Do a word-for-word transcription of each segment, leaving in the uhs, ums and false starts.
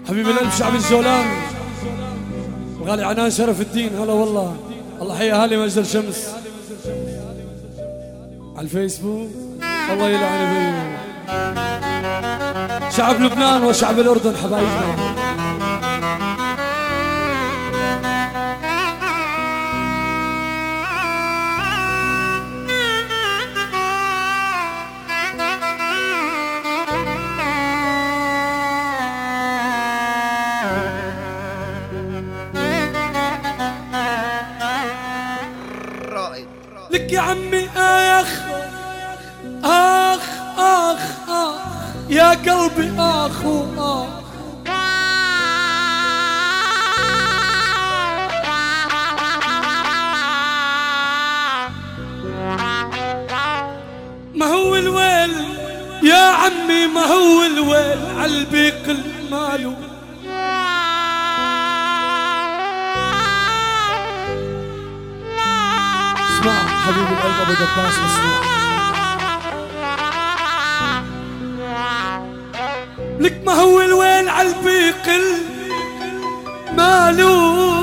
حبيب القلب شعب الجولان الغالي عنان شرف الدين. هلا والله، الله حيا اهالي مجد الشمس على الفيسبوك، الله يلعن بيه. شعب لبنان وشعب الأردن حبايبنا. لك يا عمي آخ آخ آخ آخ يا قلبي آخ وآخ، ما هو الويل يا عمي، ما هو الويل عالبيق المالو. اسمع حبيب القلب ابو دباس، اسمع لك ما هو الويل عالبيق المالو،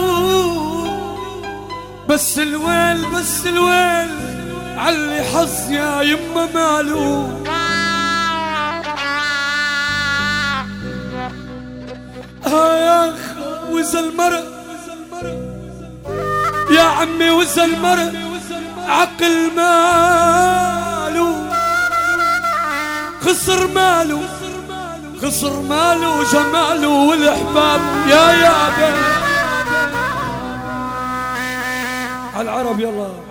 بس الويل بس الويل عاللي حظ يا يما مالو. ها يا اخ وإذا المرء يا عمي، وإذا المرء عقل ماله خسر ماله، خسر ماله وجماله والأحباب يا يا بيه. على العرب يلا.